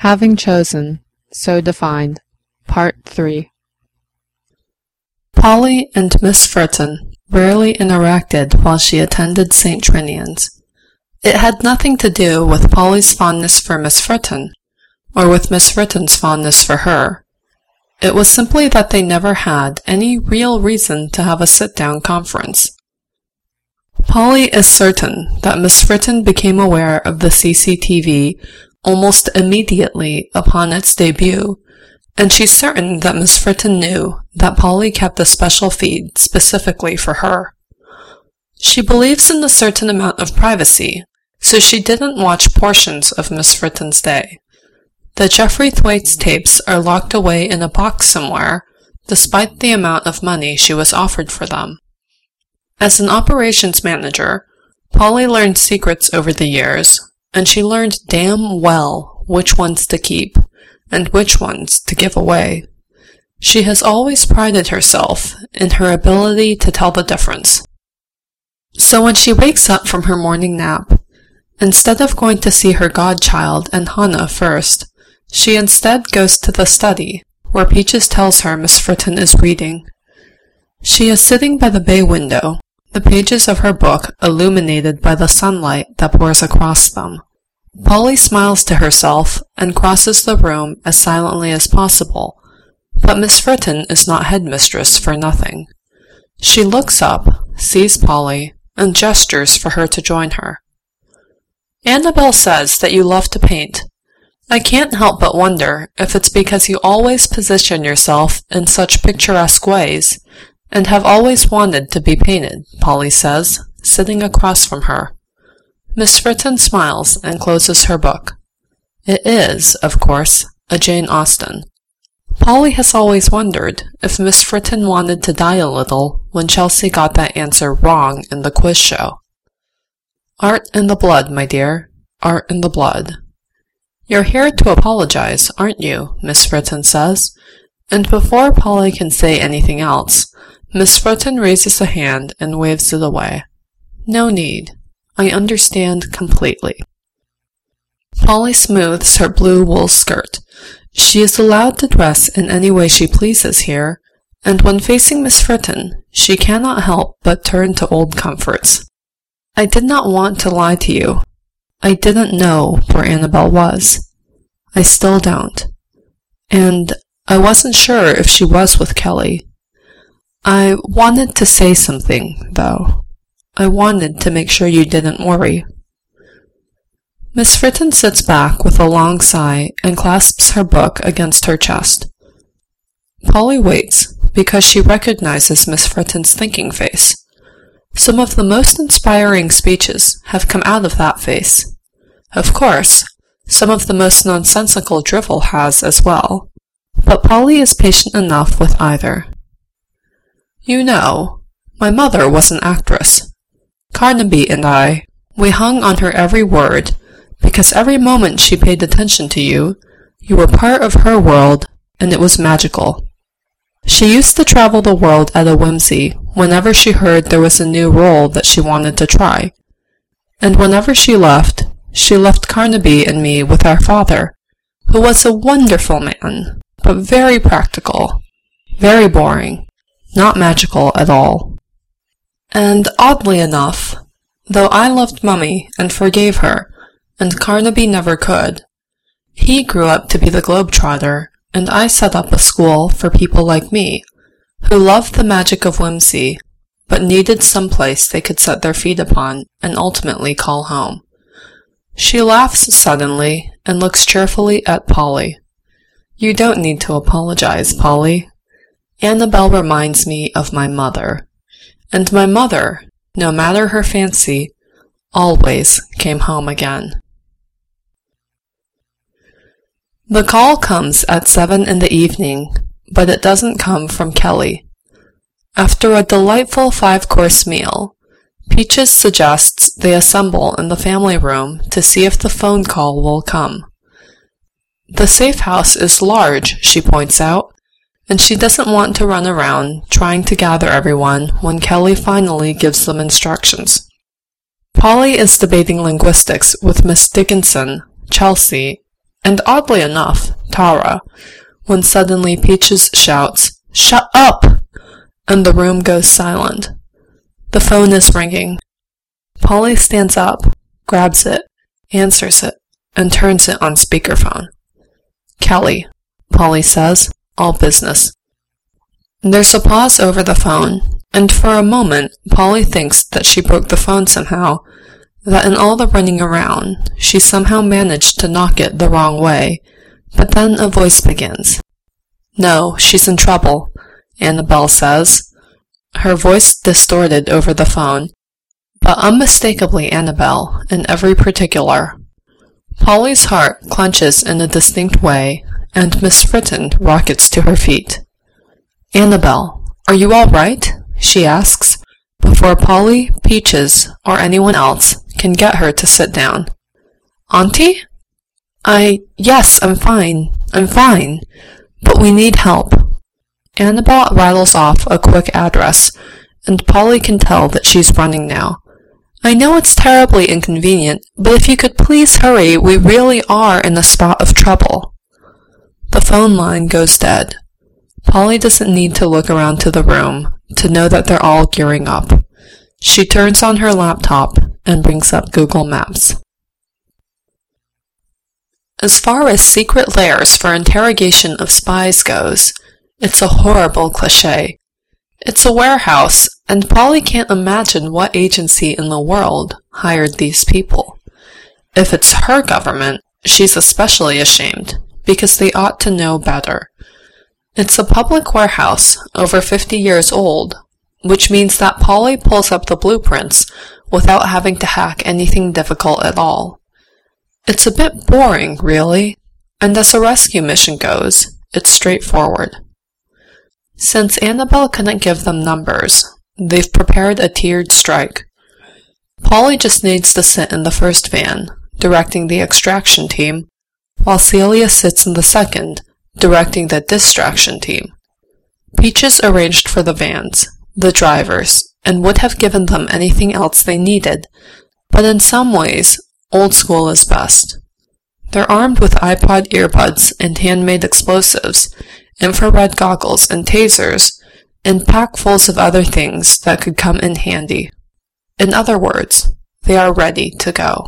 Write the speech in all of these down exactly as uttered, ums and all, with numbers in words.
Having chosen, so defined. Part three. Polly and Miss Fritten rarely interacted while she attended Saint Trinian's. It had nothing to do with Polly's fondness for Miss Fritten, or with Miss Fritten's fondness for her. It was simply that they never had any real reason to have a sit-down conference. Polly is certain that Miss Fritten became aware of the C C T V almost immediately upon its debut, and she's certain that Miss Fritten knew that Polly kept a special feed specifically for her. She believes in a certain amount of privacy, so she didn't watch portions of Miss Fritten's day. The Jeffrey Thwaites tapes are locked away in a box somewhere, despite the amount of money she was offered for them. As an operations manager, Polly learned secrets over the years, and she learned damn well which ones to keep and which ones to give away. She has always prided herself in her ability to tell the difference. So when she wakes up from her morning nap, instead of going to see her godchild and Hannah first, she instead goes to the study, where Peaches tells her Miss Fritten is reading. She is sitting by the bay window, the pages of her book illuminated by the sunlight that pours across them. Polly smiles to herself and crosses the room as silently as possible, but Miss Fritten is not headmistress for nothing. She looks up, sees Polly, and gestures for her to join her. "Annabelle says that you love to paint. I can't help but wonder if it's because you always position yourself in such picturesque ways, and have always wanted to be painted," Polly says, sitting across from her. Miss Fritten smiles and closes her book. It is, of course, a Jane Austen. Polly has always wondered if Miss Fritten wanted to die a little when Chelsea got that answer wrong in the quiz show. Art in the blood, my dear. Art in the blood. "You're here to apologize, aren't you?" Miss Fritten says, and before Polly can say anything else, Miss Fritten raises a hand and waves it away. "No need. I understand completely." Polly smooths her blue wool skirt. She is allowed to dress in any way she pleases here, and when facing Miss Fritten, she cannot help but turn to old comforts. "I did not want to lie to you. I didn't know where Annabelle was. I still don't. And I wasn't sure if she was with Kelly. I wanted to say something, though. I wanted to make sure you didn't worry." Miss Fritten sits back with a long sigh and clasps her book against her chest. Polly waits, because she recognizes Miss Fritten's thinking face. Some of the most inspiring speeches have come out of that face. Of course, some of the most nonsensical drivel has as well, but Polly is patient enough with either. "You know, my mother was an actress. Carnaby and I, we hung on her every word, because every moment she paid attention to you, you were part of her world, and it was magical. She used to travel the world at a whimsy whenever she heard there was a new role that she wanted to try. And whenever she left, she left Carnaby and me with our father, who was a wonderful man, but very practical, very boring, not magical at all. And oddly enough, though I loved Mummy and forgave her, and Carnaby never could, he grew up to be the globetrotter, and I set up a school for people like me, who loved the magic of whimsy, but needed some place they could set their feet upon and ultimately call home." She laughs suddenly and looks cheerfully at Polly. "You don't need to apologize, Polly. Annabelle reminds me of my mother. And my mother, no matter her fancy, always came home again." The call comes at seven in the evening, but it doesn't come from Kelly. After a delightful five-course meal, Peaches suggests they assemble in the family room to see if the phone call will come. The safe house is large, she points out, and she doesn't want to run around trying to gather everyone when Kelly finally gives them instructions. Polly is debating linguistics with Miss Dickinson, Chelsea, and oddly enough, Tara, when suddenly Peaches shouts, "Shut up!" and the room goes silent. The phone is ringing. Polly stands up, grabs it, answers it, and turns it on speakerphone. "Kelly," Polly says, all business. There's a pause over the phone, and for a moment Polly thinks that she broke the phone somehow, that in all the running around, she somehow managed to knock it the wrong way, but then a voice begins. "No, she's in trouble," Annabelle says, her voice distorted over the phone, but unmistakably Annabelle in every particular. Polly's heart clenches in a distinct way, and Miss Fritten rockets to her feet. "Annabelle, are you all right?" she asks, before Polly, Peaches, or anyone else can get her to sit down. "Auntie?" I, yes, I'm fine, I'm fine, but we need help." Annabelle rattles off a quick address, and Polly can tell that she's running now. "I know it's terribly inconvenient, but if you could please hurry, we really are in a spot of trouble." The phone line goes dead. Polly doesn't need to look around to the room to know that they're all gearing up. She turns on her laptop and brings up Google Maps. As far as secret lairs for interrogation of spies goes, it's a horrible cliché. It's a warehouse, and Polly can't imagine what agency in the world hired these people. If it's her government, she's especially ashamed, because they ought to know better. It's a public warehouse, over fifty years old, which means that Polly pulls up the blueprints without having to hack anything difficult at all. It's a bit boring, really, and as a rescue mission goes, it's straightforward. Since Annabelle couldn't give them numbers, they've prepared a tiered strike. Polly just needs to sit in the first van, directing the extraction team, while Celia sits in the second, directing the distraction team. Peaches arranged for the vans, the drivers, and would have given them anything else they needed, but in some ways, old school is best. They're armed with iPod earbuds and handmade explosives, infrared goggles and tasers, and packfuls of other things that could come in handy. In other words, they are ready to go.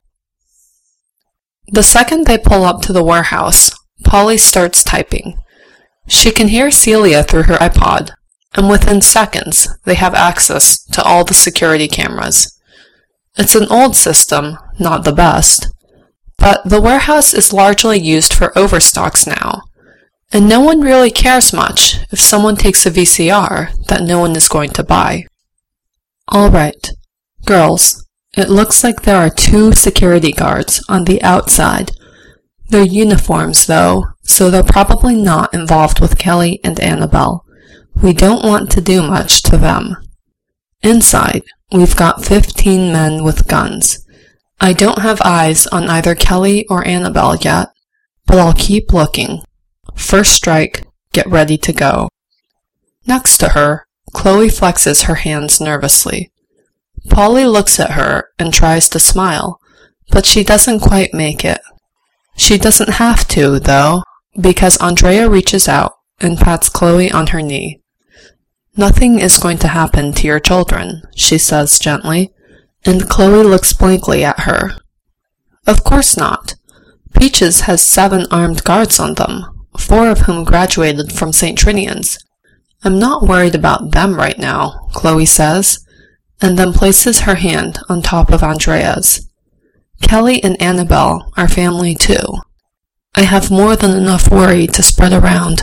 The second they pull up to the warehouse, Polly starts typing. She can hear Celia through her iPod, and within seconds they have access to all the security cameras. It's an old system, not the best, but the warehouse is largely used for overstocks now, and no one really cares much if someone takes a V C R that no one is going to buy. All right, girls, it looks like there are two security guards on the outside. They're uniforms, though, so they're probably not involved with Kelly and Annabelle. We don't want to do much to them. Inside, we've got fifteen men with guns. I don't have eyes on either Kelly or Annabelle yet, but I'll keep looking. First strike, get ready to go. Next to her, Chloe flexes her hands nervously. Polly looks at her and tries to smile, but she doesn't quite make it. She doesn't have to, though, because Andrea reaches out and pats Chloe on her knee. "Nothing is going to happen to your children," she says gently, and Chloe looks blankly at her. Of course not. Peaches has seven armed guards on them, four of whom graduated from Saint Trinian's. "I'm not worried about them right now," Chloe says, and then places her hand on top of Andrea's. "Kelly and Annabelle are family too. I have more than enough worry to spread around."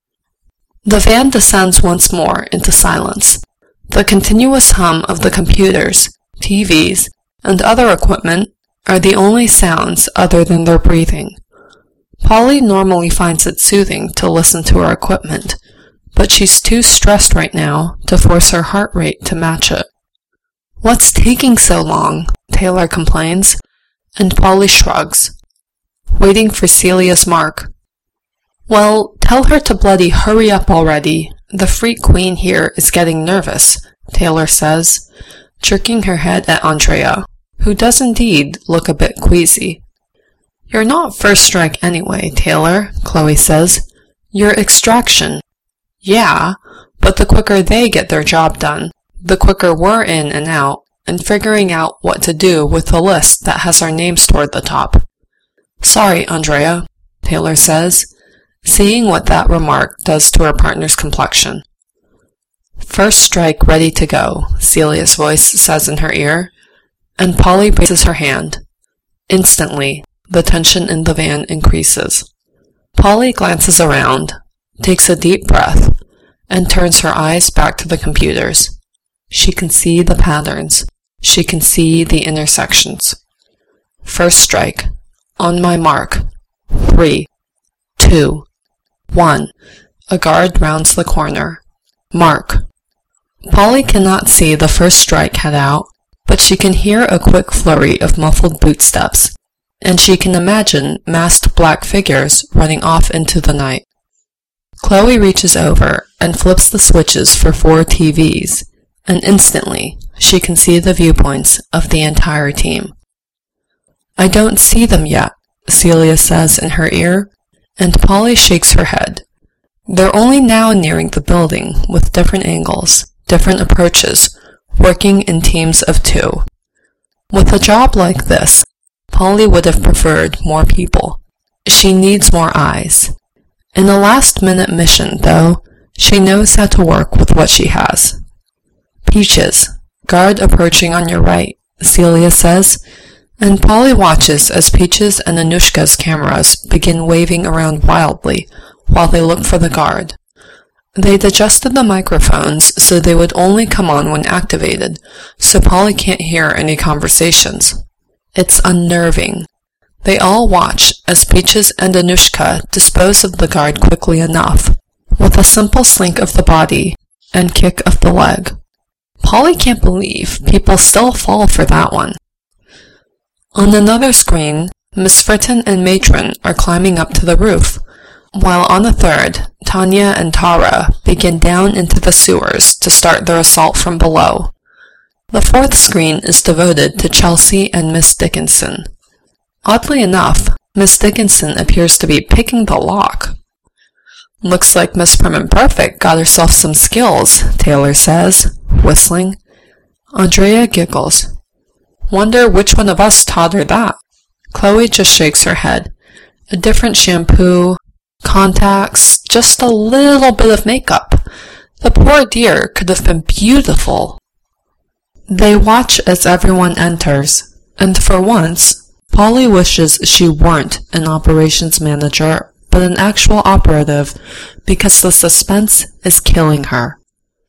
The van descends once more into silence. The continuous hum of the computers, T Vs, and other equipment are the only sounds other than their breathing. Polly normally finds it soothing to listen to her equipment, but she's too stressed right now to force her heart rate to match it. "What's taking so long?" Taylor complains, and Polly shrugs. "Waiting for Celia's mark." "Well, tell her to bloody hurry up already. The freak queen here is getting nervous," Taylor says, jerking her head at Andrea, who does indeed look a bit queasy. You're not First Strike anyway, Taylor, Chloe says. You're Extraction. Yeah, but the quicker they get their job done, the quicker we're in and out, and figuring out what to do with the list that has our names toward the top. Sorry, Andrea, Taylor says, seeing what that remark does to her partner's complexion. First Strike ready to go, Celia's voice says in her ear, and Polly raises her hand. Instantly, the tension in the van increases. Polly glances around, takes a deep breath, and turns her eyes back to the computers. She can see the patterns. She can see the intersections. First Strike. On my mark. Three. Two. One. A guard rounds the corner. Mark. Polly cannot see the First Strike head out, but she can hear a quick flurry of muffled bootsteps, and she can imagine masked black figures running off into the night. Chloe reaches over and flips the switches for four T Vs, and instantly she can see the viewpoints of the entire team. I don't see them yet, Celia says in her ear, and Polly shakes her head. They're only now nearing the building with different angles, different approaches, working in teams of two. With a job like this, Polly would have preferred more people. She needs more eyes. In a last-minute mission, though, she knows how to work with what she has. Peaches, guard approaching on your right, Celia says, and Polly watches as Peaches and Anushka's cameras begin waving around wildly while they look for the guard. They'd adjusted the microphones so they would only come on when activated, so Polly can't hear any conversations. It's unnerving. They all watch as Peaches and Anushka dispose of the guard quickly enough, with a simple slink of the body and kick of the leg. Polly can't believe people still fall for that one. On another screen, Miss Fritten and Matron are climbing up to the roof, while on a third, Tanya and Tara begin down into the sewers to start their assault from below. The fourth screen is devoted to Chelsea and Miss Dickinson. Oddly enough, Miss Dickinson appears to be picking the lock. Looks like Miss Prim and Perfect got herself some skills, Taylor says, whistling. Andrea giggles. Wonder which one of us taught her that. Chloe just shakes her head. A different shampoo, contacts, just a little bit of makeup. The poor dear could have been beautiful. They watch as everyone enters, and for once, Polly wishes she weren't an operations manager, but an actual operative, because the suspense is killing her.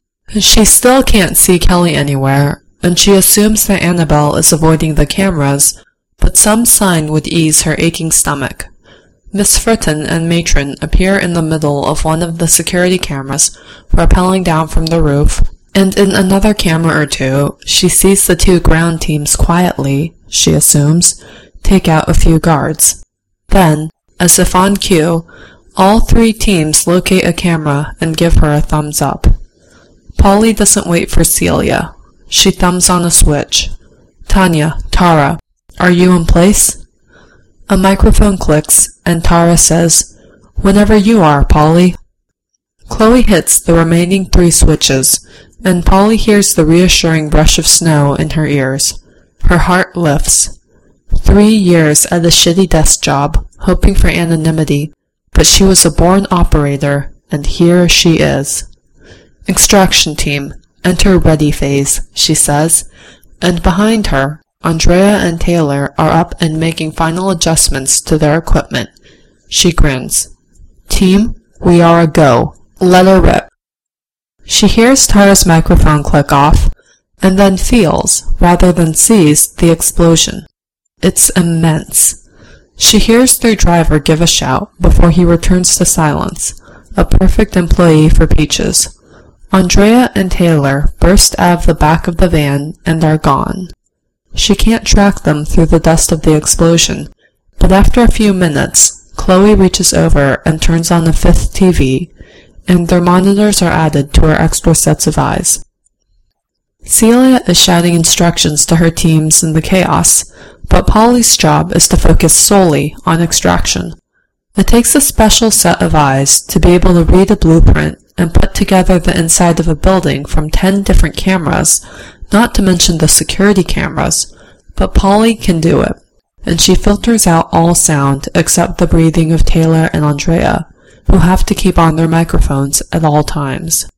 She still can't see Kelly anywhere, and she assumes that Annabelle is avoiding the cameras, but some sign would ease her aching stomach. Miss Fritten and Matron appear in the middle of one of the security cameras, rappelling down from the roof, and in another camera or two, she sees the two ground teams quietly, she assumes, take out a few guards. Then, as if on cue, all three teams locate a camera and give her a thumbs up. Polly doesn't wait for Celia. She thumbs on a switch. Tanya, Tara, are you in place? A microphone clicks, and Tara says, Whenever you are, Polly. Chloe hits the remaining three switches, and Polly hears the reassuring brush of snow in her ears. Her heart lifts. Three years at a shitty desk job, hoping for anonymity, but she was a born operator, and here she is. Extraction team, enter ready phase, she says, and behind her, Andrea and Taylor are up and making final adjustments to their equipment. She grins. Team, we are a go. Let her rip. She hears Tara's microphone click off, and then feels, rather than sees, the explosion. It's immense. She hears their driver give a shout before he returns to silence, a perfect employee for Peaches. Andrea and Taylor burst out of the back of the van and are gone. She can't track them through the dust of the explosion, but after a few minutes, Chloe reaches over and turns on a fifth T V, and their monitors are added to her extra sets of eyes. Celia is shouting instructions to her teams in the chaos, but Polly's job is to focus solely on extraction. It takes a special set of eyes to be able to read a blueprint and put together the inside of a building from ten different cameras, not to mention the security cameras, but Polly can do it, and she filters out all sound except the breathing of Taylor and Andrea, who have to keep on their microphones at all times.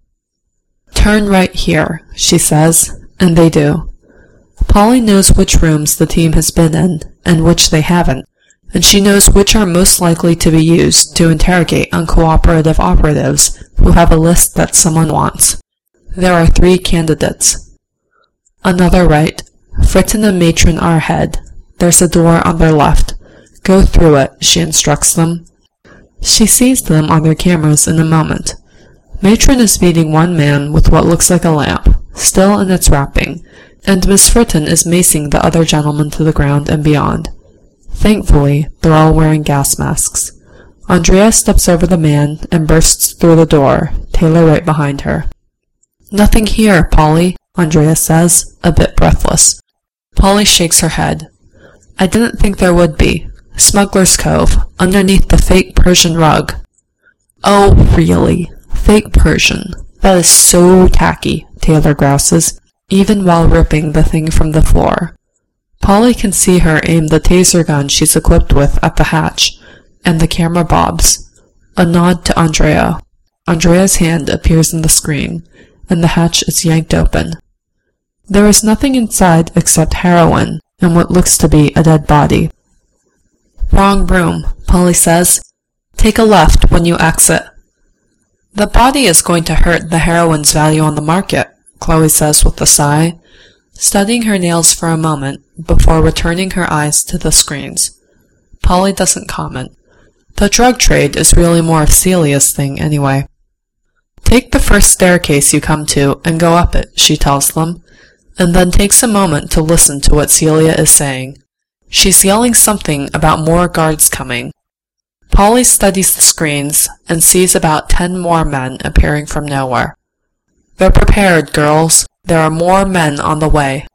"Turn right here," she says, and they do. Polly knows which rooms the team has been in and which they haven't, and she knows which are most likely to be used to interrogate uncooperative operatives who have a list that someone wants. There are three candidates. Another right. Fritten and Matron are ahead. There's a door on their left. Go through it, she instructs them. She sees them on their cameras in a moment. Matron is beating one man with what looks like a lamp, still in its wrapping, and Miss Fritten is macing the other gentleman to the ground and beyond. Thankfully, they're all wearing gas masks. Andrea steps over the man and bursts through the door, Taylor right behind her. "Nothing here, Polly," Andrea says, a bit breathless. Polly shakes her head. "I didn't think there would be. Smuggler's Cove, underneath the fake Persian rug." "Oh, really? Fake Persian. That is so tacky," Taylor grouses, even while ripping the thing from the floor. Polly can see her aim the taser gun she's equipped with at the hatch, and the camera bobs. A nod to Andrea. Andrea's hand appears in the screen, and the hatch is yanked open. There is nothing inside except heroin and what looks to be a dead body. "Wrong room," Polly says. "Take a left when you exit." "The body is going to hurt the heroin's value on the market," Chloe says with a sigh, studying her nails for a moment before returning her eyes to the screens. Polly doesn't comment. The drug trade is really more of Celia's thing anyway. "Take the first staircase you come to and go up it," she tells them, and then takes a moment to listen to what Celia is saying. She's yelling something about more guards coming. Polly studies the screens and sees about ten more men appearing from nowhere. "They're prepared, girls. There are more men on the way."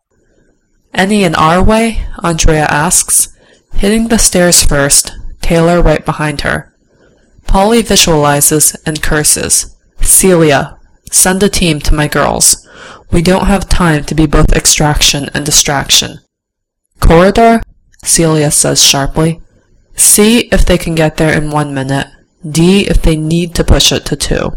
"Any in our way?" Andrea asks, hitting the stairs first, Taylor right behind her. Polly visualizes and curses. "Celia, send a team to my girls. We don't have time to be both extraction and distraction." "Corridor?" Celia says sharply. "C if they can get there in one minute. D if they need to push it to two."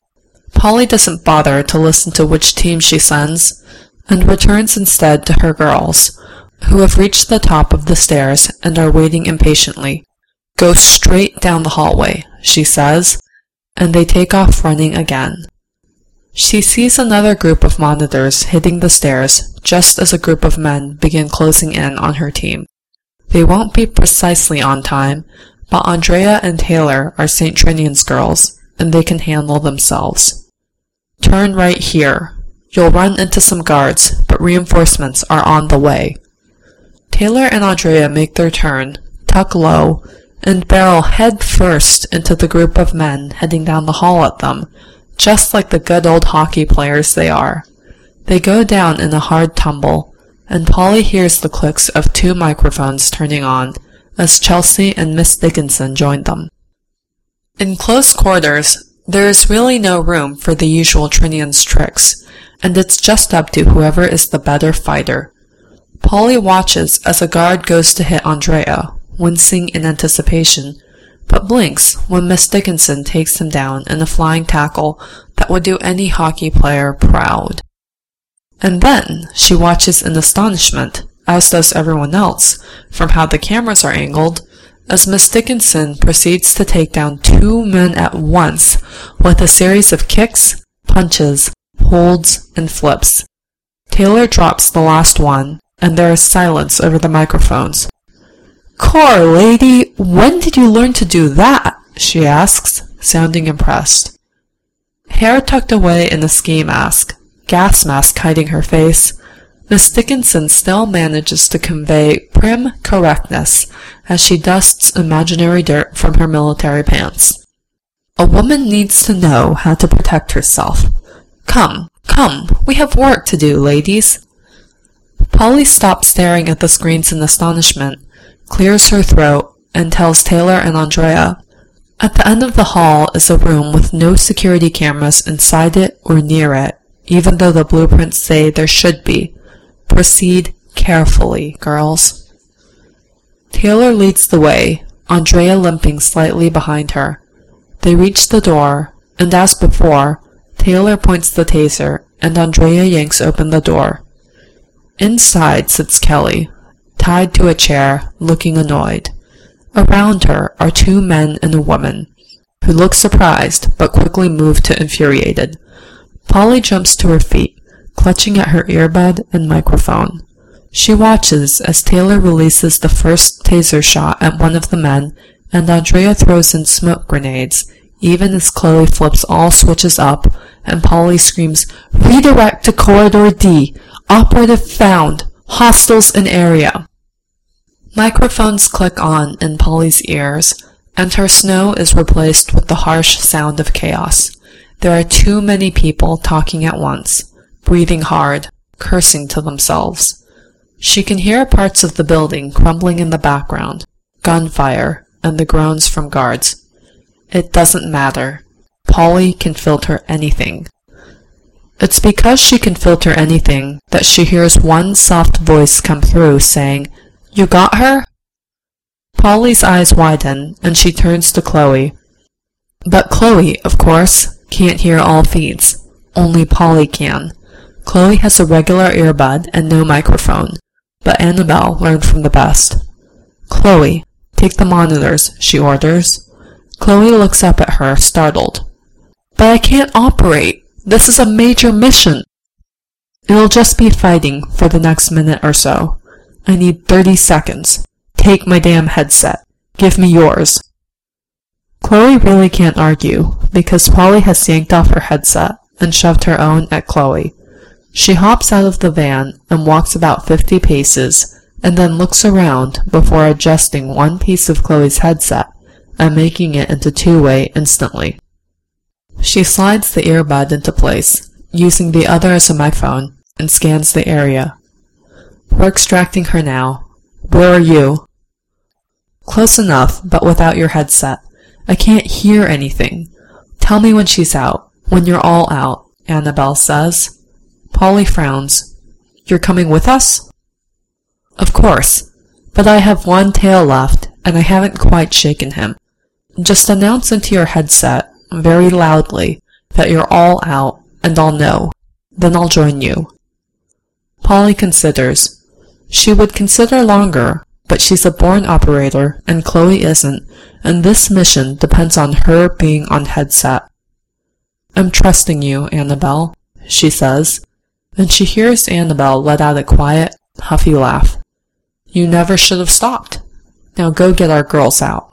Polly doesn't bother to listen to which team she sends, and returns instead to her girls, who have reached the top of the stairs and are waiting impatiently. "Go straight down the hallway," she says, and they take off running again. She sees another group of monitors hitting the stairs just as a group of men begin closing in on her team. They won't be precisely on time, but Andrea and Taylor are Saint Trinian's girls, and they can handle themselves. "Turn right here. You'll run into some guards, but reinforcements are on the way." Taylor and Andrea make their turn, tuck low, and barrel head first into the group of men heading down the hall at them, just like the good old hockey players they are. They go down in a hard tumble, and Polly hears the clicks of two microphones turning on as Chelsea and Miss Dickinson join them. In close quarters, there is really no room for the usual Trinian's tricks, and it's just up to whoever is the better fighter. Polly watches as a guard goes to hit Andrea, wincing in anticipation, but blinks when Miss Dickinson takes him down in a flying tackle that would do any hockey player proud. And then she watches in astonishment, as does everyone else, from how the cameras are angled, as Miss Dickinson proceeds to take down two men at once with a series of kicks, punches, holds, and flips. Taylor drops the last one, and there is silence over the microphones. "Core lady, when did you learn to do that?" she asks, sounding impressed. Hair tucked away in a ski mask, gas mask hiding her face, Miss Dickinson still manages to convey prim correctness as she dusts imaginary dirt from her military pants. "A woman needs to know how to protect herself. Come, come, we have work to do, ladies." Polly stops staring at the screens in astonishment, clears her throat, and tells Taylor and Andrea, "At the end of the hall is a room with no security cameras inside it or near it, even though the blueprints say there should be. Proceed carefully, girls." Taylor leads the way, Andrea limping slightly behind her. They reach the door, and as before, Taylor points the taser, and Andrea yanks open the door. Inside sits Kelly, tied to a chair, looking annoyed. Around her are two men and a woman, who look surprised but quickly move to infuriated. Polly jumps to her feet, clutching at her earbud and microphone. She watches as Taylor releases the first taser shot at one of the men, and Andrea throws in smoke grenades, even as Chloe flips all switches up, and Polly screams, "Redirect to Corridor D! Operative found! Hostiles in area!" Microphones click on in Polly's ears, and her snow is replaced with the harsh sound of chaos. There are too many people talking at once, breathing hard, cursing to themselves. She can hear parts of the building crumbling in the background, gunfire, and the groans from guards. It doesn't matter. Polly can filter anything. It's because she can filter anything that she hears one soft voice come through saying, "You got her?" Polly's eyes widen, and she turns to Chloe. But Chloe, of course, can't hear all feeds. Only Polly can. Chloe has a regular earbud and no microphone, but Annabelle learned from the best. "Chloe, take the monitors," she orders. Chloe looks up at her, startled. "But I can't operate. This is a major mission." "It'll just be fighting for the next minute or so. I need thirty seconds. Take my damn headset. Give me yours." Chloe really can't argue, because Polly has yanked off her headset and shoved her own at Chloe. She hops out of the van and walks about fifty paces, and then looks around before adjusting one piece of Chloe's headset and making it into two-way instantly. She slides the earbud into place, using the other as a microphone, and scans the area. "We're extracting her now. Where are you?" "Close enough, but without your headset. I can't hear anything. Tell me when she's out, when you're all out," Annabelle says. Polly frowns. "You're coming with us?" "Of course, but I have one tail left, and I haven't quite shaken him. Just announce into your headset, very loudly, that you're all out, and I'll know. Then I'll join you." Polly considers. She would consider longer, but she's a born operator, and Chloe isn't, and this mission depends on her being on headset. "I'm trusting you, Annabelle," she says, and she hears Annabelle let out a quiet, huffy laugh. "You never should have stopped. Now go get our girls out."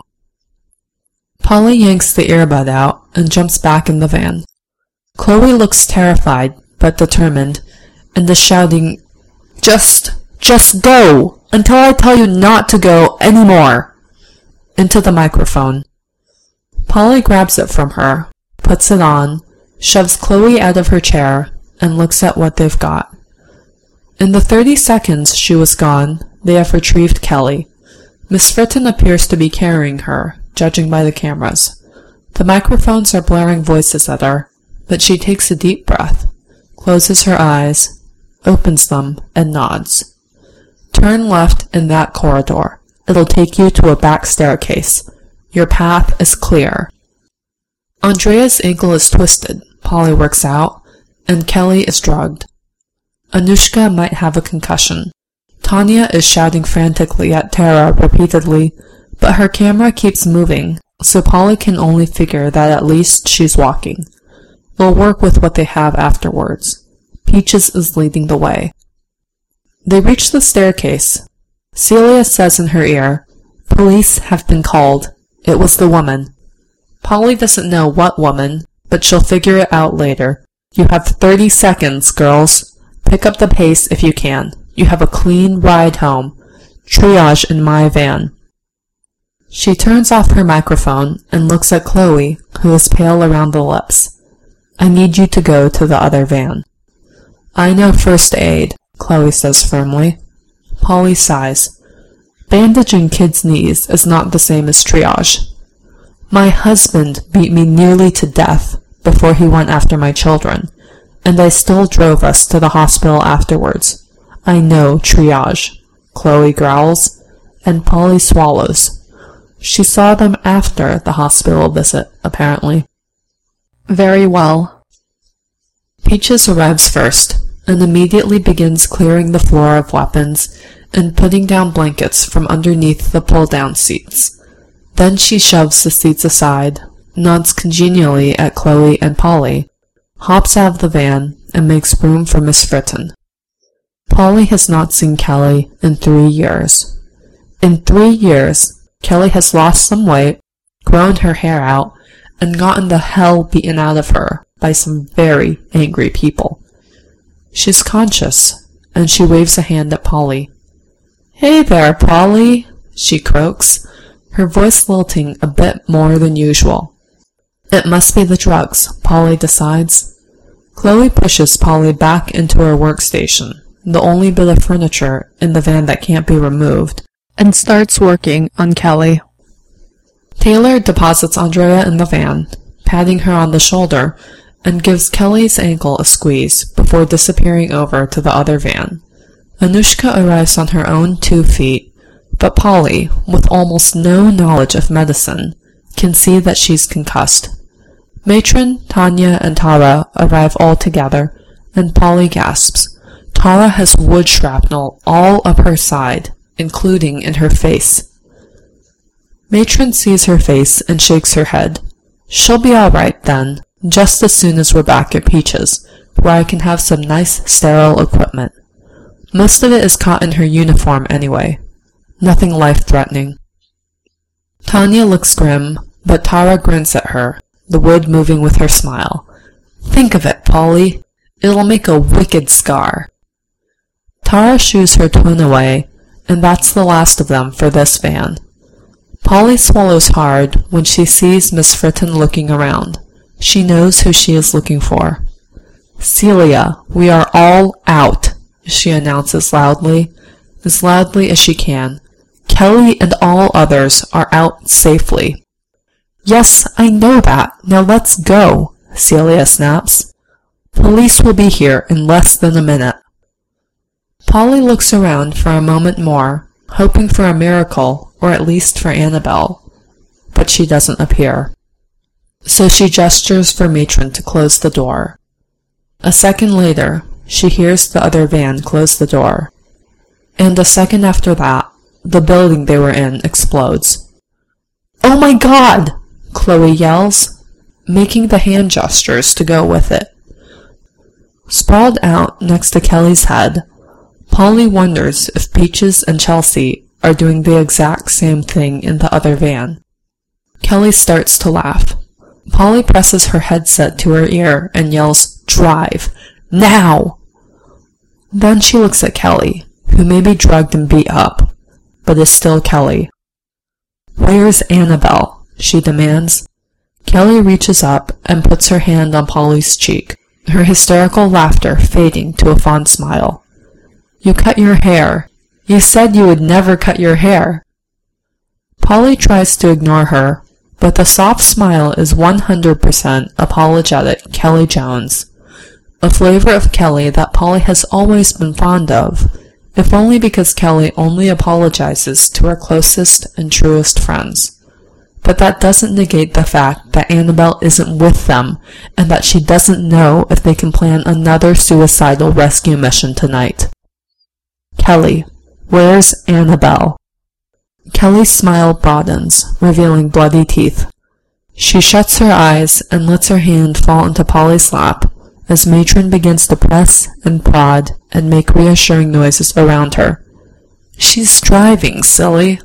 Polly yanks the earbud out and jumps back in the van. Chloe looks terrified but determined, and is shouting, Just, just go, until I tell you not to go anymore," into the microphone. Polly grabs it from her, puts it on, shoves Chloe out of her chair, and looks at what they've got. In the thirty seconds she was gone, they have retrieved Kelly. Miss Fritton appears to be carrying her, judging by the cameras. The microphones are blaring voices at her, but she takes a deep breath, closes her eyes, opens them, and nods. "Turn left in that corridor. It'll take you to a back staircase. Your path is clear." Andrea's ankle is twisted, Polly works out, and Kelly is drugged. Anushka might have a concussion. Tanya is shouting frantically at Tara repeatedly, but her camera keeps moving, so Polly can only figure that at least she's walking. They'll work with what they have afterwards. Peaches is leading the way. They reach the staircase. Celia says in her ear, "Police have been called. It was the woman." Polly doesn't know what woman, but she'll figure it out later. "You have thirty seconds, girls. Pick up the pace if you can. You have a clean ride home. Triage in my van." She turns off her microphone and looks at Chloe, who is pale around the lips. "I need you to go to the other van." "I know first aid," Chloe says firmly. Polly sighs. Bandaging kids' knees is not the same as triage. My husband beat me nearly to death before he went after my children, and I still drove us to the hospital afterwards. I know triage, Chloe growls, and Polly swallows. She saw them after the hospital visit, apparently. Very well. Peaches arrives first, and immediately begins clearing the floor of weapons and putting down blankets from underneath the pull-down seats. Then she shoves the seats aside, nods congenially at Chloe and Polly, hops out of the van, and makes room for Miss Fritten. Polly has not seen Kelly in three years. In three years, Kelly has lost some weight, grown her hair out, and gotten the hell beaten out of her by some very angry people. She's conscious, and she waves a hand at Polly. Hey there, Polly, she croaks, her voice lilting a bit more than usual. It must be the drugs, Polly decides. Chloe pushes Polly back into her workstation, the only bit of furniture in the van that can't be removed, and starts working on Kelly. Taylor deposits Andrea in the van, patting her on the shoulder, and gives Kelly's ankle a squeeze before disappearing over to the other van. Anushka arrives on her own two feet, but Polly, with almost no knowledge of medicine, can see that she's concussed. Matron, Tanya, and Tara arrive all together, and Polly gasps. Tara has wood shrapnel all up her side, including in her face. Matron sees her face and shakes her head. She'll be all right then, just as soon as we're back at Peaches, where I can have some nice sterile equipment. Most of it is caught in her uniform anyway. Nothing life-threatening. Tanya looks grim, but Tara grins at her, the wood moving with her smile. Think of it, Polly. It'll make a wicked scar. Tara shoos her twin away, and that's the last of them for this van. Polly swallows hard when she sees Miss Fritten looking around. She knows who she is looking for. Celia, we are all out, she announces loudly, as loudly as she can. Kelly and all others are out safely. Yes, I know that. Now let's go, Celia snaps. Police will be here in less than a minute. Polly looks around for a moment more, hoping for a miracle, or at least for Annabelle, but she doesn't appear. So she gestures for Matron to close the door. A second later, she hears the other van close the door. And a second after that, the building they were in explodes. Oh my God! Chloe yells, making the hand gestures to go with it. Sprawled out next to Kelly's head, Polly wonders if Peaches and Chelsea are doing the exact same thing in the other van. Kelly starts to laugh. Polly presses her headset to her ear and yells, "Drive! Now!" Then she looks at Kelly, who may be drugged and beat up, but is still Kelly. "Where's Annabelle?" she demands. Kelly reaches up and puts her hand on Polly's cheek, her hysterical laughter fading to a fond smile. "You cut your hair. You said you would never cut your hair." Polly tries to ignore her, but the soft smile is one hundred percent apologetic Kelly Jones, a flavor of Kelly that Polly has always been fond of, if only because Kelly only apologizes to her closest and truest friends. But that doesn't negate the fact that Annabelle isn't with them, and that she doesn't know if they can plan another suicidal rescue mission tonight. Kelly, where's Annabelle? Kelly's smile broadens, revealing bloody teeth. She shuts her eyes and lets her hand fall into Polly's lap as Matron begins to press and prod and make reassuring noises around her. She's driving, silly.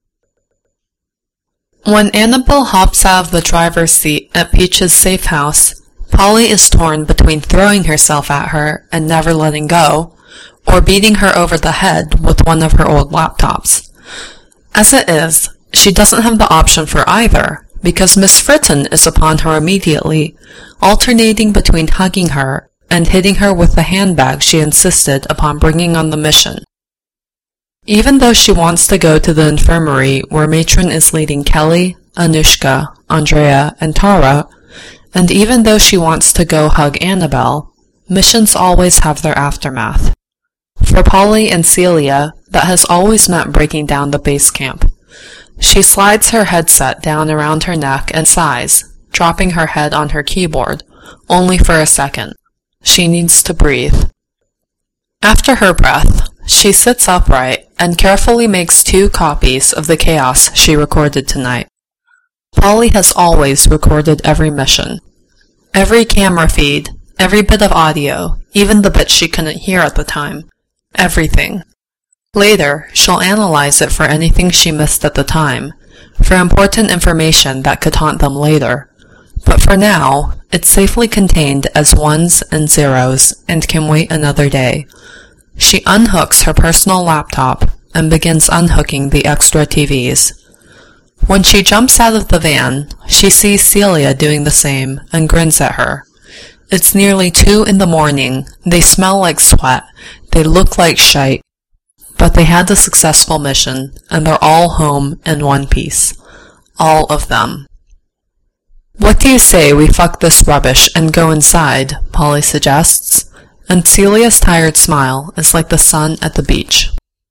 When Annabelle hops out of the driver's seat at Peach's safe house, Polly is torn between throwing herself at her and never letting go, or beating her over the head with one of her old laptops. As it is, she doesn't have the option for either, because Miss Fritten is upon her immediately, alternating between hugging her and hitting her with the handbag she insisted upon bringing on the mission. Even though she wants to go to the infirmary where Matron is leading Kelly, Anushka, Andrea, and Tara, and even though she wants to go hug Annabelle, missions always have their aftermath. For Polly and Celia, that has always meant breaking down the base camp. She slides her headset down around her neck and sighs, dropping her head on her keyboard, only for a second. She needs to breathe. After her breath, she sits upright and carefully makes two copies of the chaos she recorded tonight. Polly has always recorded every mission. Every camera feed, every bit of audio, even the bits she couldn't hear at the time. Everything. Later, she'll analyze it for anything she missed at the time, for important information that could haunt them later. But for now, it's safely contained as ones and zeros and can wait another day. She unhooks her personal laptop and begins unhooking the extra T Vs. When she jumps out of the van, she sees Celia doing the same and grins at her. It's nearly two in the morning, they smell like sweat, they look like shite, but they had a successful mission, and they're all home in one piece. All of them. What do you say we fuck this rubbish and go inside, Polly suggests, and Celia's tired smile is like the sun at the beach.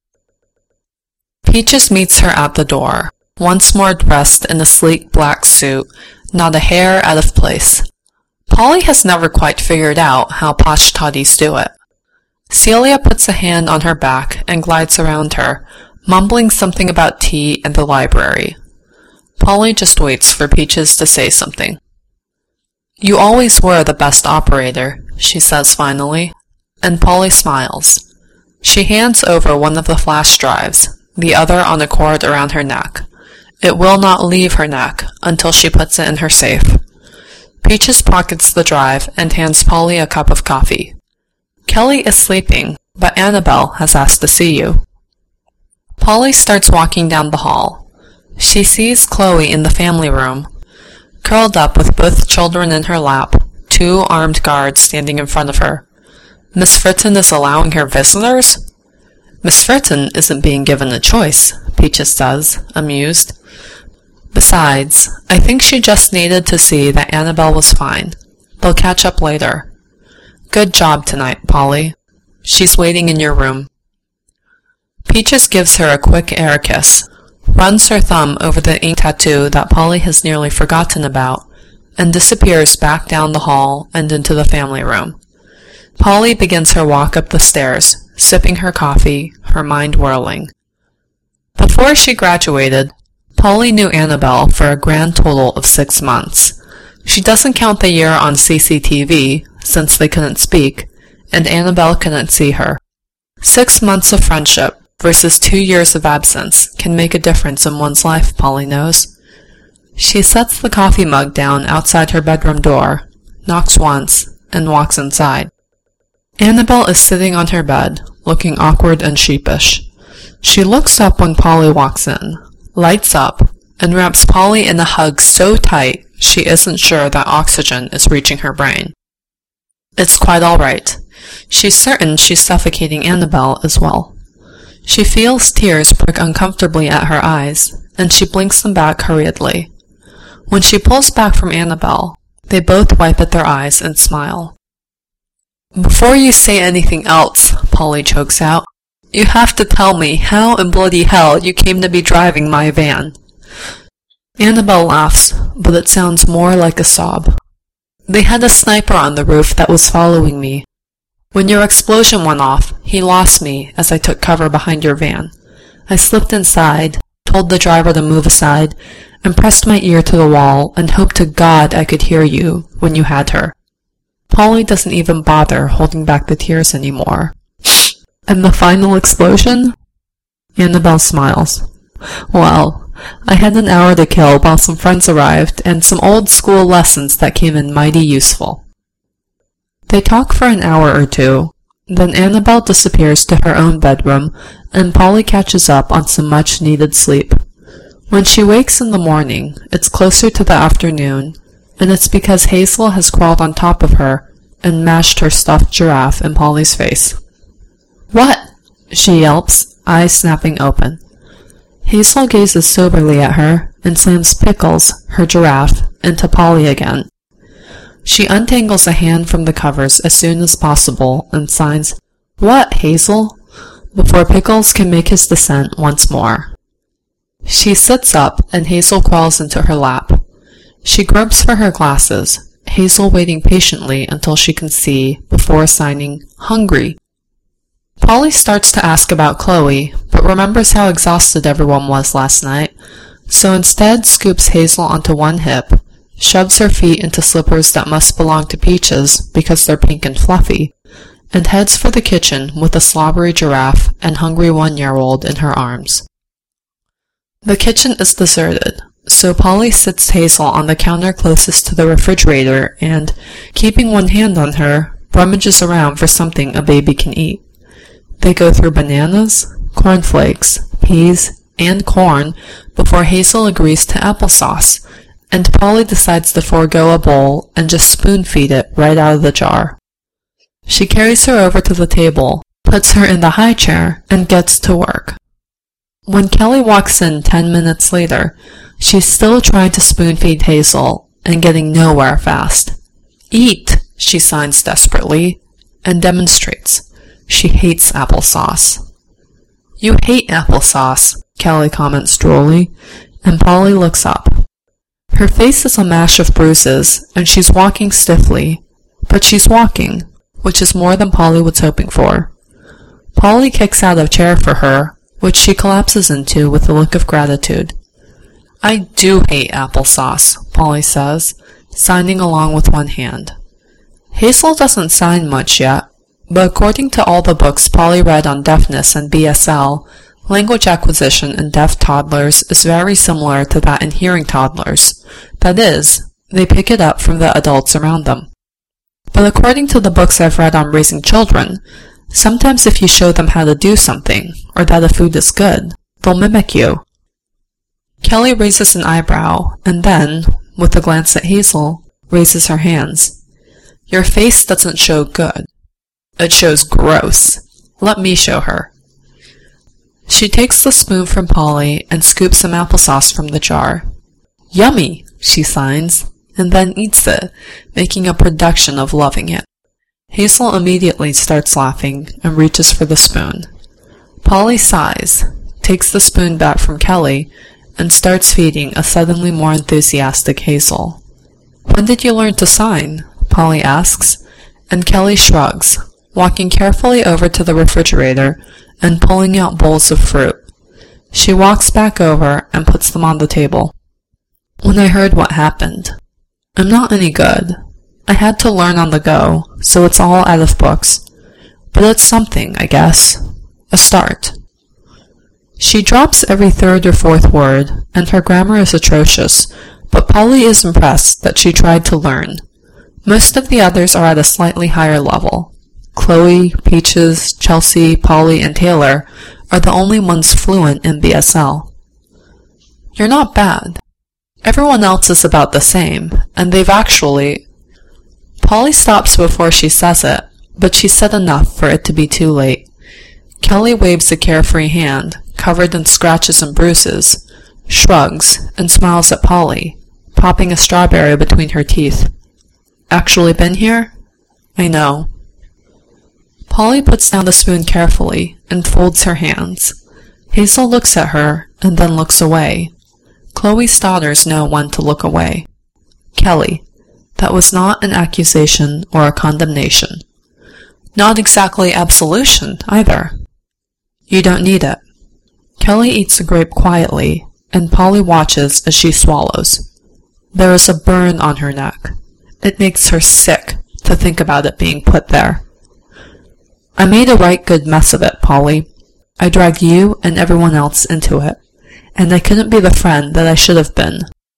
Peaches meets her at the door, once more dressed in a sleek black suit, not a hair out of place. Polly has never quite figured out how posh toddies do it. Celia puts a hand on her back and glides around her, mumbling something about tea and the library. Polly just waits for Peaches to say something. You always were the best operator, she says finally, and Polly smiles. She hands over one of the flash drives, the other on a cord around her neck. It will not leave her neck until she puts it in her safe. Peaches pockets the drive and hands Polly a cup of coffee. Kelly is sleeping, but Annabelle has asked to see you. Polly starts walking down the hall. She sees Chloe in the family room, curled up with both children in her lap, two armed guards standing in front of her. Miss Fritten is allowing her visitors? Miss Fritten isn't being given a choice, Peaches says, amused. Besides, I think she just needed to see that Annabelle was fine. They'll catch up later. Good job tonight, Polly. She's waiting in your room. Peaches gives her a quick air kiss, runs her thumb over the ink tattoo that Polly has nearly forgotten about, and disappears back down the hall and into the family room. Polly begins her walk up the stairs, sipping her coffee, her mind whirling. Before she graduated, Polly knew Annabelle for a grand total of six months. She doesn't count the year on C C T V, since they couldn't speak, and Annabelle couldn't see her. Six months of friendship versus two years of absence can make a difference in one's life, Polly knows. She sets the coffee mug down outside her bedroom door, knocks once, and walks inside. Annabelle is sitting on her bed, looking awkward and sheepish. She looks up when Polly walks in, lights up, and wraps Polly in a hug so tight she isn't sure that oxygen is reaching her brain. It's quite all right. She's certain she's suffocating Annabelle as well. She feels tears prick uncomfortably at her eyes, and she blinks them back hurriedly. When she pulls back from Annabelle, they both wipe at their eyes and smile. Before you say anything else, Polly chokes out, you have to tell me how in bloody hell you came to be driving my van. Annabelle laughs, but it sounds more like a sob. They had a sniper on the roof that was following me. When your explosion went off, he lost me as I took cover behind your van. I slipped inside, told the driver to move aside, and pressed my ear to the wall and hoped to God I could hear you when you had her. Polly doesn't even bother holding back the tears anymore. And the final explosion? Annabelle smiles. Well, I had an hour to kill while some friends arrived and some old school lessons that came in mighty useful. They talk for an hour or two, then Annabelle disappears to her own bedroom and Polly catches up on some much needed sleep. When she wakes in the morning, it's closer to the afternoon, and it's because Hazel has crawled on top of her and mashed her stuffed giraffe in Polly's face. "What?" she yelps, eyes snapping open. Hazel gazes soberly at her and slams Pickles, her giraffe, into Polly again. She untangles a hand from the covers as soon as possible and signs, "What, Hazel?" before Pickles can make his descent once more. She sits up and Hazel crawls into her lap. She gropes for her glasses, Hazel waiting patiently until she can see before signing, "Hungry." Polly starts to ask about Chloe, but remembers how exhausted everyone was last night, so instead scoops Hazel onto one hip, shoves her feet into slippers that must belong to Peaches because they're pink and fluffy, and heads for the kitchen with a slobbery giraffe and hungry one-year-old in her arms. The kitchen is deserted, so Polly sits Hazel on the counter closest to the refrigerator and, keeping one hand on her, rummages around for something a baby can eat. They go through bananas, cornflakes, peas, and corn before Hazel agrees to applesauce, and Polly decides to forego a bowl and just spoon-feed it right out of the jar. She carries her over to the table, puts her in the high chair, and gets to work. When Kelly walks in ten minutes later, she's still trying to spoon-feed Hazel and getting nowhere fast. "Eat," she signs desperately, and demonstrates. She hates applesauce. "You hate applesauce," Kelly comments drolly, and Polly looks up. Her face is a mash of bruises, and she's walking stiffly, but she's walking, which is more than Polly was hoping for. Polly kicks out a chair for her, which she collapses into with a look of gratitude. "I do hate applesauce," Polly says, signing along with one hand. Hazel doesn't sign much yet, but according to all the books Polly read on deafness and B S L, language acquisition in deaf toddlers is very similar to that in hearing toddlers. That is, they pick it up from the adults around them. But according to the books I've read on raising children, sometimes if you show them how to do something, or that a food is good, they'll mimic you. Kelly raises an eyebrow, and then, with a glance at Hazel, raises her hands. "Your face doesn't show good. It shows gross. Let me show her." She takes the spoon from Polly and scoops some applesauce from the jar. "Yummy," she signs, and then eats it, making a production of loving it. Hazel immediately starts laughing and reaches for the spoon. Polly sighs, takes the spoon back from Kelly, and starts feeding a suddenly more enthusiastic Hazel. "When did you learn to sign?" Polly asks, and Kelly shrugs, walking carefully over to the refrigerator and pulling out bowls of fruit. She walks back over and puts them on the table. "When I heard what happened, I'm not any good. I had to learn on the go, so it's all out of books. But it's something, I guess. A start." She drops every third or fourth word, and her grammar is atrocious, but Polly is impressed that she tried to learn. Most of the others are at a slightly higher level. Chloe, Peaches, Chelsea, Polly, and Taylor are the only ones fluent in B S L. "You're not bad. Everyone else is about the same, and they've actually—" Polly stops before she says it, but she said enough for it to be too late. Kelly waves a carefree hand, covered in scratches and bruises, shrugs, and smiles at Polly, popping a strawberry between her teeth. "Actually been here? I know." Polly puts down the spoon carefully and folds her hands. Hazel looks at her and then looks away. Chloe's daughters know when to look away. "Kelly, that was not an accusation or a condemnation. Not exactly absolution, either. You don't need it." Kelly eats a grape quietly, and Polly watches as she swallows. There is a burn on her neck. It makes her sick to think about it being put there. "I made a right good mess of it, Polly. I dragged you and everyone else into it, and I couldn't be the friend that I should have been."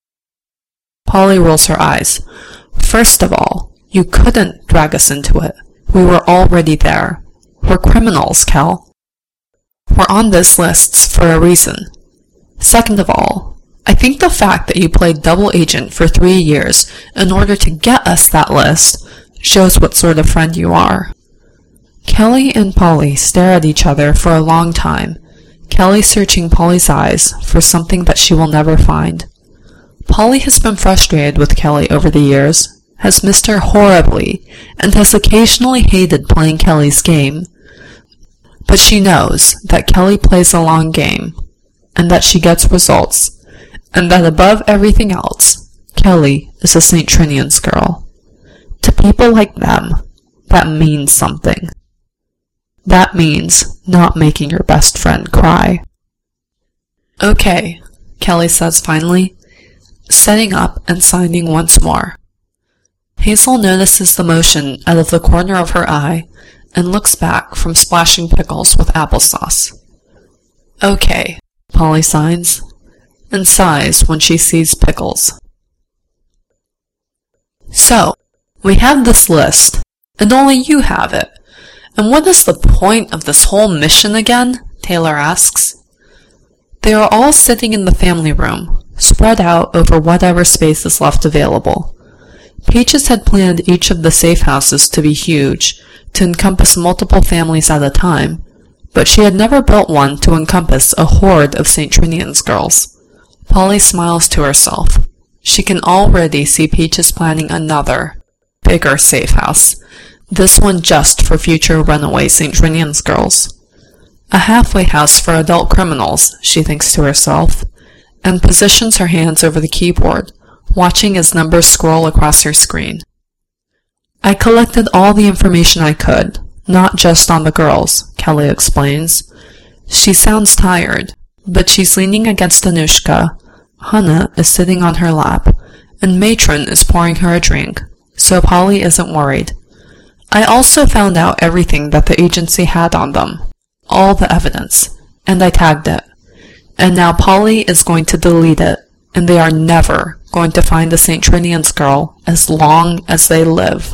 Polly rolls her eyes. "First of all, you couldn't drag us into it. We were already there. We're criminals, Kel. We're on this list for a reason. Second of all, I think the fact that you played double agent for three years in order to get us that list shows what sort of friend you are. Kelly and Polly stare at each other for a long time, Kelly searching Polly's eyes for something that she will never find. Polly has been frustrated with Kelly over the years, has missed her horribly, and has occasionally hated playing Kelly's game. But she knows that Kelly plays a long game, and that she gets results, and that above everything else, Kelly is a Saint Trinian's girl. To people like them, that means something. That means not making your best friend cry. Okay, Kelly says finally, setting up and signing once more. Hazel notices the motion out of the corner of her eye and looks back from splashing pickles with applesauce. Okay, Polly signs, and sighs when she sees pickles. So, we have this list, and only you have it. And what is the point of this whole mission again? Taylor asks. They are all sitting in the family room, spread out over whatever space is left available. Peaches had planned each of the safe houses to be huge, to encompass multiple families at a time, but she had never built one to encompass a horde of Saint Trinian's girls. Polly smiles to herself. She can already see Peaches planning another, bigger safe house, this one just for future runaway Saint Trinian's girls. A halfway house for adult criminals, she thinks to herself, and positions her hands over the keyboard, watching as numbers scroll across her screen. I collected all the information I could, not just on the girls, Kelly explains. She sounds tired, but she's leaning against Anushka, Hannah is sitting on her lap, and Matron is pouring her a drink, so Polly isn't worried. I also found out everything that the agency had on them, all the evidence, and I tagged it. And now Polly is going to delete it, and they are never going to find the Saint Trinian's girl as long as they live.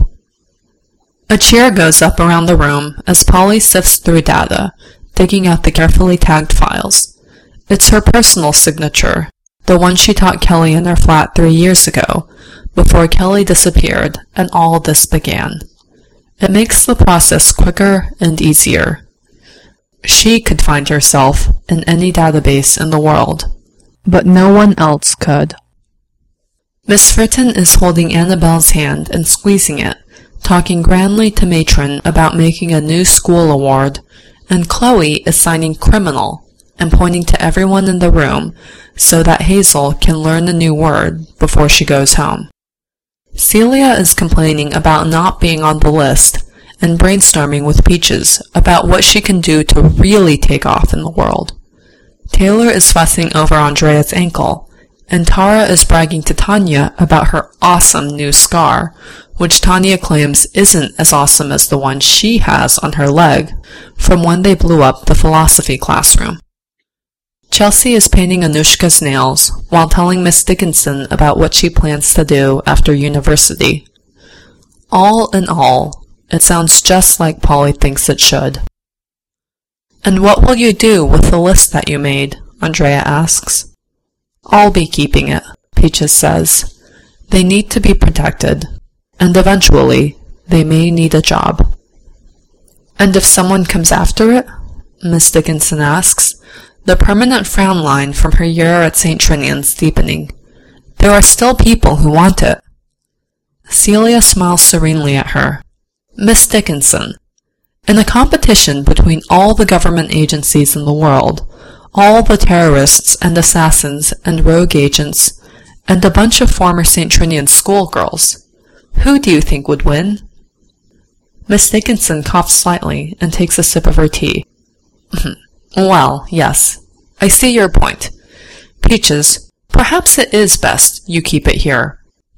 A cheer goes up around the room as Polly sifts through data, digging out the carefully tagged files. It's her personal signature, the one she taught Kelly in her flat three years ago, before Kelly disappeared and all this began. It makes the process quicker and easier. She could find herself in any database in the world, but no one else could. Miss Fritton is holding Annabelle's hand and squeezing it, talking grandly to Matron about making a new school award, and Chloe is signing criminal and pointing to everyone in the room so that Hazel can learn a new word before she goes home. Celia is complaining about not being on the list and brainstorming with Peaches about what she can do to really take off in the world. Taylor is fussing over Andrea's ankle, and Tara is bragging to Tanya about her awesome new scar, which Tanya claims isn't as awesome as the one she has on her leg from when they blew up the philosophy classroom. Chelsea is painting Anushka's nails while telling Miss Dickinson about what she plans to do after university. All in all, it sounds just like Polly thinks it should. And what will you do with the list that you made? Andrea asks. I'll be keeping it, Peaches says. They need to be protected, and eventually they may need a job. And if someone comes after it? Miss Dickinson asks, the permanent frown line from her year at Saint Trinian's deepening. There are still people who want it. Celia smiles serenely at her. Miss Dickinson, in a competition between all the government agencies in the world, all the terrorists and assassins and rogue agents, and a bunch of former Saint Trinian schoolgirls, who do you think would win? Miss Dickinson coughs slightly and takes a sip of her tea. Well, yes, I see your point. Peaches, perhaps it is best you keep it here.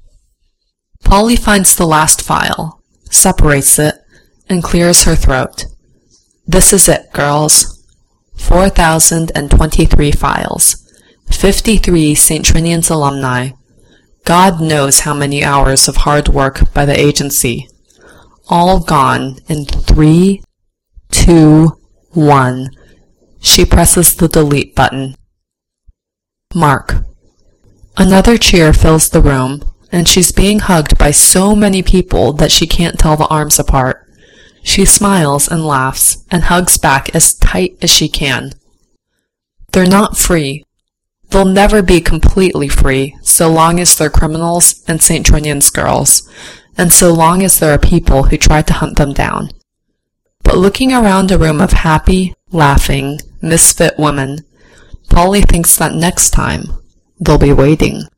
Polly finds the last file, separates it, and clears her throat. This is it, girls. four thousand twenty-three files. fifty-three Saint Trinian's alumni. God knows how many hours of hard work by the agency. All gone in three, two, one. She presses the delete button. Mark. Another cheer fills the room, and she's being hugged by so many people that she can't tell the arms apart. She smiles and laughs and hugs back as tight as she can. They're not free. They'll never be completely free so long as they're criminals and Saint Trinian's girls, and so long as there are people who try to hunt them down. But looking around a room of happy, laughing, misfit women, Polly thinks that next time they'll be waiting.